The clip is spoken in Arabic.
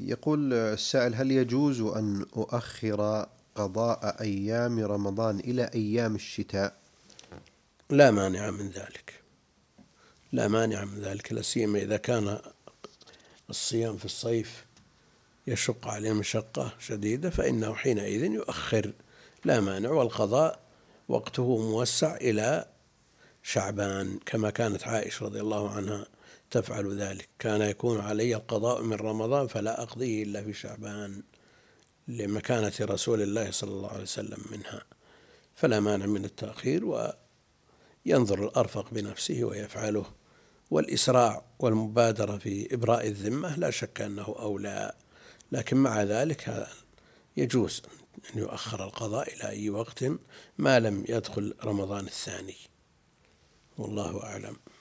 يقول السائل: هل يجوز أن أؤخر قضاء أيام رمضان إلى أيام الشتاء؟ لا مانع من ذلك، لا مانع من ذلك، لا سيما إذا كان الصيام في الصيف يشق عليه مشقة شديدة فإنه حينئذ يؤخر، لا مانع. والقضاء وقته موسع إلى شعبان، كما كانت عائشة رضي الله عنها تفعل ذلك: كان يكون علي القضاء من رمضان فلا أقضيه إلا في شعبان، لمكانة رسول الله صلى الله عليه وسلم منها. فلا مانع من التأخير، وينظر الأرفق بنفسه ويفعله. والإسراع والمبادرة في إبراء الذمة لا شك أنه أولى، لكن مع ذلك يجوز أن يؤخر القضاء إلى أي وقت ما لم يدخل رمضان الثاني، والله أعلم.